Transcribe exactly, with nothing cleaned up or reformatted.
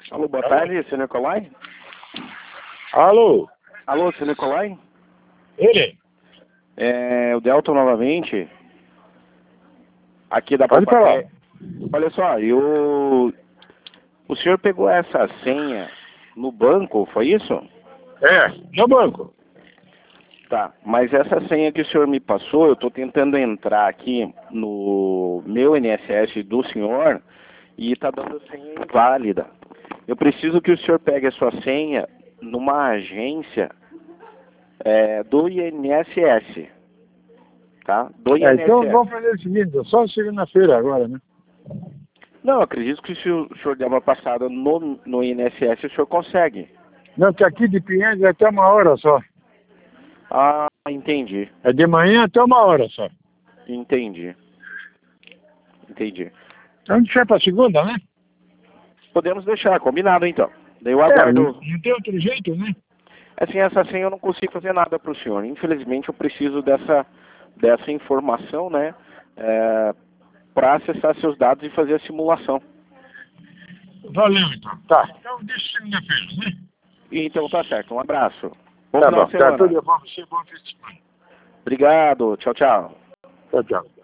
Alô, boa tarde, senhor Nicolai? Alô? Alô, senhor Nicolai? Ele? É o Delton novamente. Aqui da Pode falar. Papaté. Olha só, eu... o senhor pegou essa senha no banco, foi isso? É, no banco. Tá, mas essa senha que o senhor me passou, eu estou tentando entrar aqui no meu I N S S do senhor e está dando senha inválida. Eu preciso que o senhor pegue a sua senha numa agência é, do I N S S, tá? Do É, então I N S S. vamos fazer o seguinte, só segunda-feira agora, né? Não, eu acredito que se o senhor der uma passada no, no I N S S, o senhor consegue. Não, que aqui de Pinheiros é até uma hora só. Ah, entendi. É de manhã até uma hora só. Entendi. Entendi. Então deixa para segunda, né? Podemos deixar, combinado então. Daí eu É, não, aguardo. não tem outro jeito, né? Assim, essa senha eu não consigo fazer nada para o senhor. Infelizmente eu preciso dessa, dessa informação, né? É, para acessar seus dados e fazer a simulação. Valeu, então. Tá. Então deixa segunda-feira, né? Então tá certo, um abraço. Bom Tá final bom, de tá semana. tudo bom, você bom fim de semana. Obrigado, tchau, tchau. Tchau, tchau.